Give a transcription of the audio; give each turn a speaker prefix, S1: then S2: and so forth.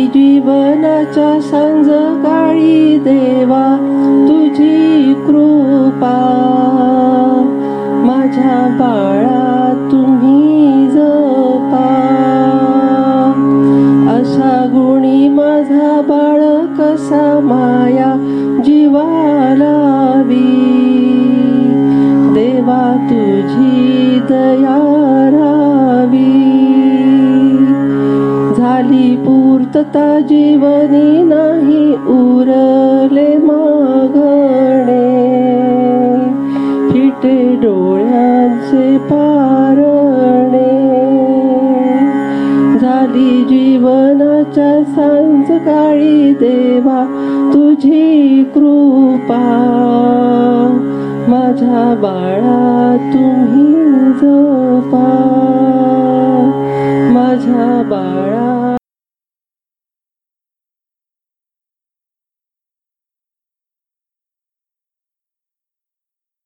S1: जीवनाच्या संध्याकाळी देवा तुझी कृपा माझ्या बाळा तुम्ही जपा असा गुणी माझा बाळ कसा माया जीवालावी देवा तुझी दया राहावी झाली पूर्तता जीवनी नाही उरले मागणे फिटे डोळ्यांचे पारणे झाली जीवनाच्या संध्याकाळी देवा तुझी कृपा माझ्या बाळा तुम्ही जपा माझ्या बाळा